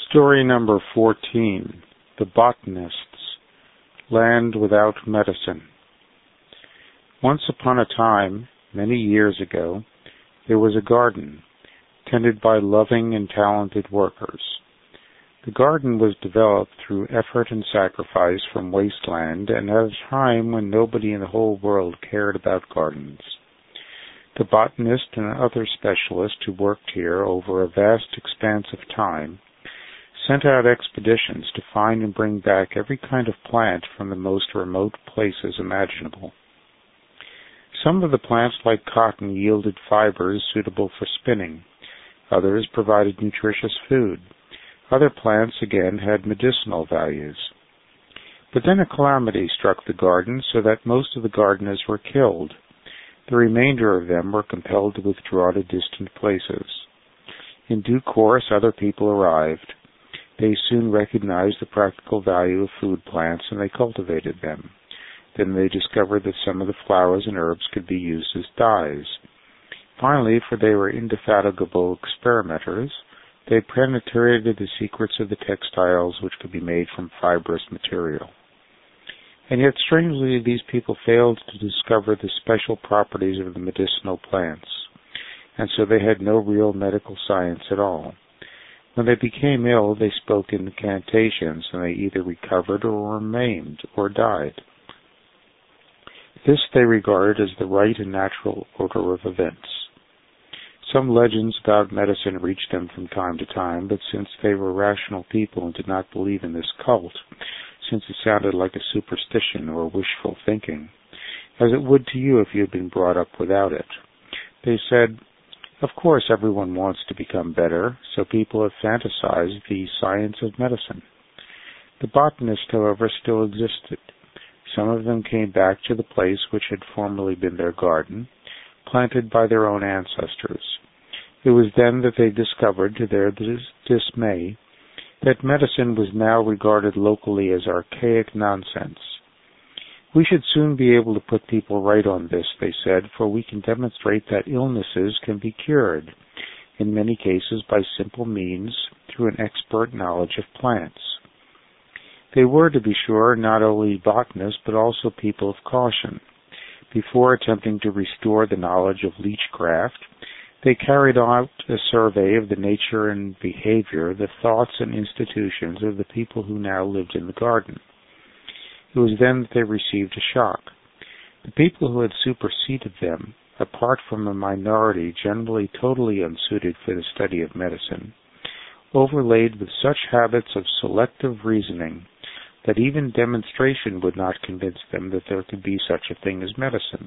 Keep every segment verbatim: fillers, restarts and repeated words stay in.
Story number fourteen, The Botanists, Land Without Medicine. Once upon a time, many years ago, there was a garden, tended by loving and talented workers. The garden was developed through effort and sacrifice from wasteland and at a time when nobody in the whole world cared about gardens. The botanist and other specialists who worked here over a vast expanse of time sent out expeditions to find and bring back every kind of plant from the most remote places imaginable. Some of the plants, like cotton, yielded fibers suitable for spinning. Others provided nutritious food. Other plants, again, had medicinal values. But then a calamity struck the garden so that most of the gardeners were killed. The remainder of them were compelled to withdraw to distant places. In due course, other people arrived. They soon recognized the practical value of food plants, and they cultivated them. Then they discovered that some of the flowers and herbs could be used as dyes. Finally, for they were indefatigable experimenters, they penetrated the secrets of the textiles which could be made from fibrous material. And yet, strangely, these people failed to discover the special properties of the medicinal plants, and so they had no real medical science at all. When they became ill, they spoke in incantations, and they either recovered or were maimed or died. This they regarded as the right and natural order of events. Some legends about medicine reached them from time to time, but since they were rational people and did not believe in this cult, since it sounded like a superstition or wishful thinking, as it would to you if you had been brought up without it, they said, "Of course everyone wants to become better, so people have fantasized the science of medicine." The botanists, however, still existed. Some of them came back to the place which had formerly been their garden, planted by their own ancestors. It was then that they discovered, to their dis- dismay, that medicine was now regarded locally as archaic nonsense. "We should soon be able to put people right on this," they said, "for we can demonstrate that illnesses can be cured, in many cases by simple means, through an expert knowledge of plants." They were, to be sure, not only botanists, but also people of caution. Before attempting to restore the knowledge of leechcraft, they carried out a survey of the nature and behavior, the thoughts and institutions of the people who now lived in the garden. It was then that they received a shock. The people who had superseded them, apart from a minority generally totally unsuited for the study of medicine, overlaid with such habits of selective reasoning that even demonstration would not convince them that there could be such a thing as medicine.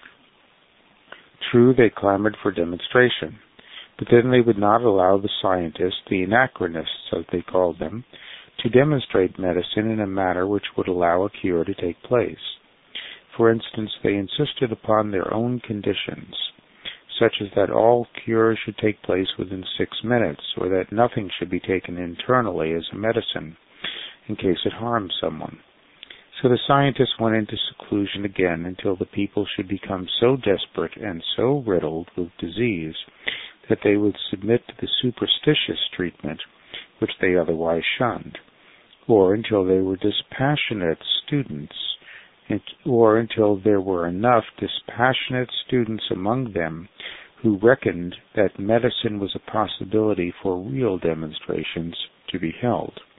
True, they clamored for demonstration, but then they would not allow the scientists, the anachronists as they called them, to demonstrate medicine in a manner which would allow a cure to take place. For instance, they insisted upon their own conditions, such as that all cures should take place within six minutes, or that nothing should be taken internally as a medicine, in case it harmed someone. So the scientists went into seclusion again until the people should become so desperate and so riddled with disease that they would submit to the superstitious treatment which they otherwise shunned, or until they were dispassionate students, or until there were enough dispassionate students among them who reckoned that medicine was a possibility for real demonstrations to be held.